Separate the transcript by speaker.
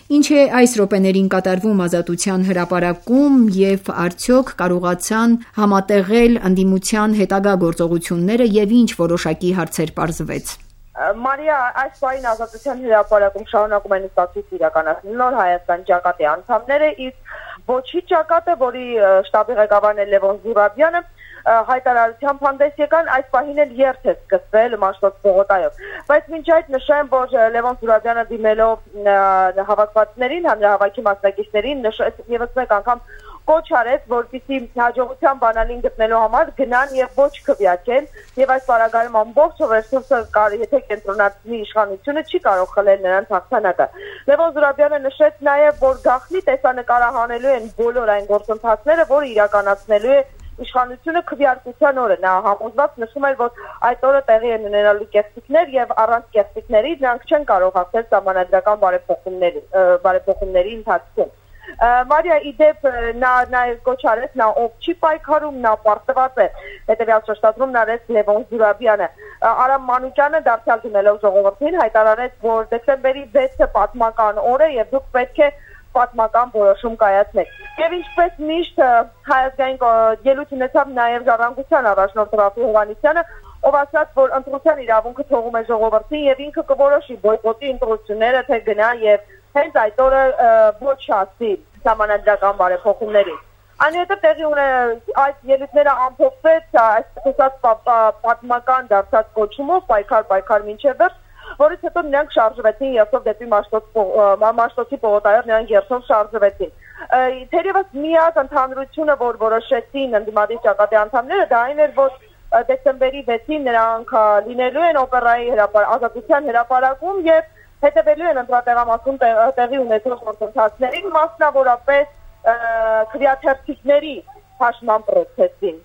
Speaker 1: Ինչ է այս րոպեներին կատարվում Ազատության հրապարակում եւ արդյոք կարողացան համատեղել ընդդիմության հետագա գործողությունները եւ ինչ որոշակի հարցեր պարզվեց։
Speaker 2: Մարիա, այս պահին Ազատության հրապարակում շարունակում են ստացույց իրականացնել Նոր Հայաստան ճակատի անդամները, իսկ ոչի ճակատը, որի շտաբի ղեկավարն է Լևոն Զուրաբյանը, հայտարարությամբ հանդես եկան, այս պահին էլ երթ է սկսվել Մաշտոց պողոտայով։ Բայց մինչ այդ նշեմ, որ Լևոն Զուրաբյանը դիմելով հավաքվածներին, հանրահավաքի մասնակիցներին եւս մեկ անգամ կոչ արեց, որպեսզի հաջողության բանալին գտնելու համար գնան եւ ոչ քվյակեն, եւ այս պարագայում ամբողջ ռեսուրսը եթե կենտրոնացնի իշխանությունը չի կարող խլել նրանց հաղթանակը։ Լևոն Զուրաբյանը նշեց նաեւ, որ գաղտնի տեսանկարահանելու են բոլոր այն գործընթացները, որը իրականացնելու է իշխանությունը քվեարկության օրը։ Նա համոզված նշում էր, որ այդ օրը տեղի են ունենալու կեղծիքներ եւ առանց կեղծիքների նրանք չեն կարող հաղթել սահմանադրական բարեփոխումների ընթացքում։ Մարիա, իդեպ նա կոչ արեց, նա ով չի պայքարում, նա պարտված է հետևյալ շեշտադրումն արեց Լևոն Զուրաբյանը։ Արամ Մանուկյանը դարձյալ դիմելով ժողովրդին հայտարարեց, որ դեկտեմբերի 6-ը պատմական օր է եւ դուք պետք է պատմական որոշում կայացնեք։ Եվ ինչպես միշտ Հայ ազգային ելույթ ունեցավ նաև Ժառանգության առաջնորդ Ռաֆի Հովհաննիսյանը, ով ասաց, որ ընտրության իրավունքը թողում է ժողովրդին եւ ինքը կորոշի բոյկոտի ընտրությունները, թե գնա եւ հենց այդ օրը ոչ ասի սահմանադրական բարեփոխումների։ Այնուհետև տեղի այս ելույթները ամփոփվեց այսպես պատմական դարձած կոչումով պայքար մինչև վերջ, որից հետո նրանք շարժվեցին երթով դեպի Մաշտոցի պողոտայով, նրանք երթով շարժվեցին։ Թերևս միակ ընդհանրությունը, որ որոշեցին ընդդիմադիր ճակատի անդամները, դա այն էր, որ դեկտեմբերի 6-ին նրանք լինելու են օպերայի Ազատության հրապարակում եւ հետևելու են ընտրատեղամասում տեղի ունեցող գործընթացներին, մասնավորապես քվեաթերթիկների հաշման պրոցեսին։